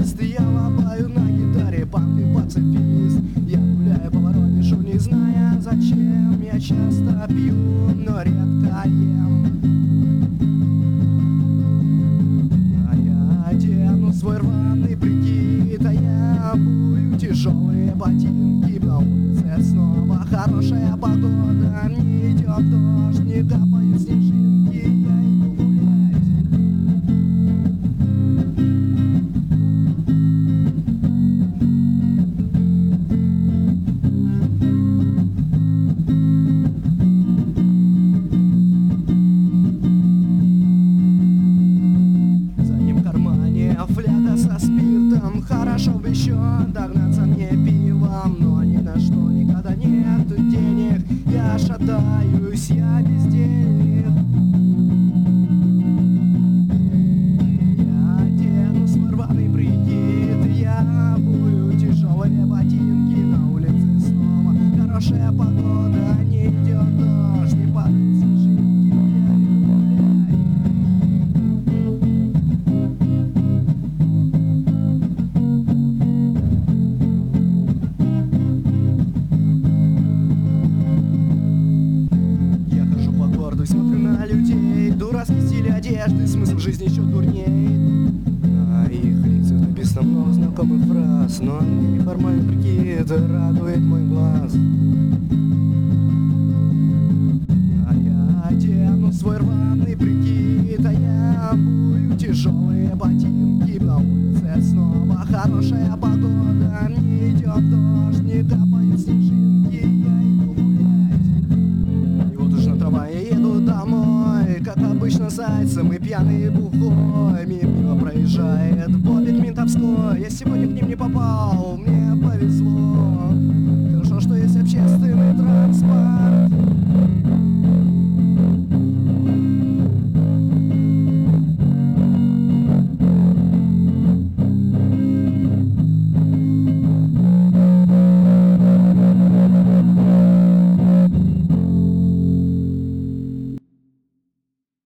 поезд, я лапаю на гитаре панк и пацифист. Я гуляю по Воронежу, не зная зачем. Я часто пью, но редко ем. А я одену свой рваный прикид, а я обую тяжелые ботинки. На улице снова хорошая погода, не идет дождь, не капают снежинки. Я иду гулять. В заднем кармане фляга со спиртом, хорошо бы еще догнаться мне пивом, но ни на что никогда нет денег. Я шатаюсь, я бездельник. Я одену свой рваный прикид, я обую тяжелые ботинки. На улице снова хорошая погода, не идет дождь, не падают снежинки. Я иду гулять. Смотрю на людей, дурацкий стиль одежды, смысл жизни еще дурней. На их лицах написано много знакомых фраз, но мне неформальный прикид радует мой глаз. А я одену свой рваный прикид, а я обую тяжелые ботинки. На улице снова хорошая погода, не идет дождь, не капают снежинки. Я иду гулять. И вот уж на трамвае еду домой, как обычно зайцем и пьяный бухой. Мимо проезжает бобик ментовской, я сегодня к ним не попал.